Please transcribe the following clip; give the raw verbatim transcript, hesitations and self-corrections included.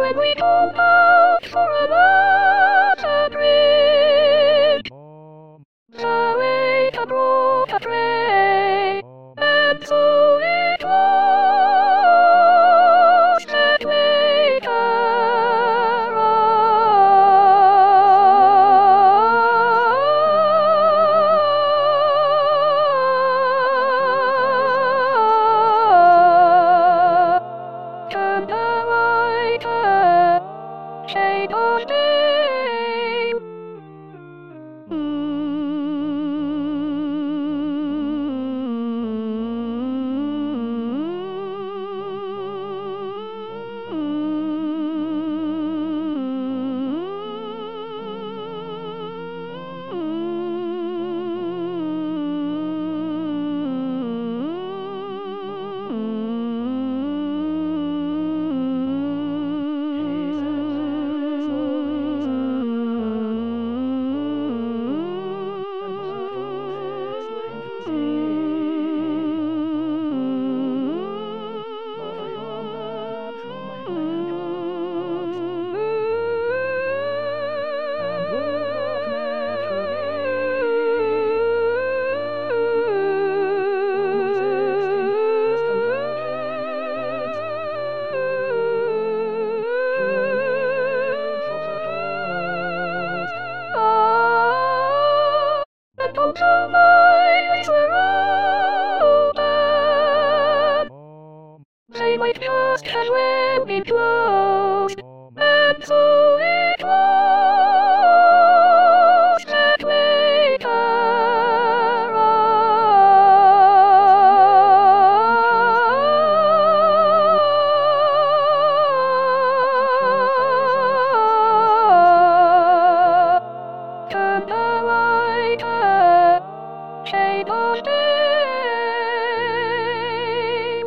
when we go out for another drink. The waiter brought a tray, and so it was that later on turned the lighter shade of day. Until my eyes were open, they might just as well be closed, and so it was that later on turned the lighter shade of day.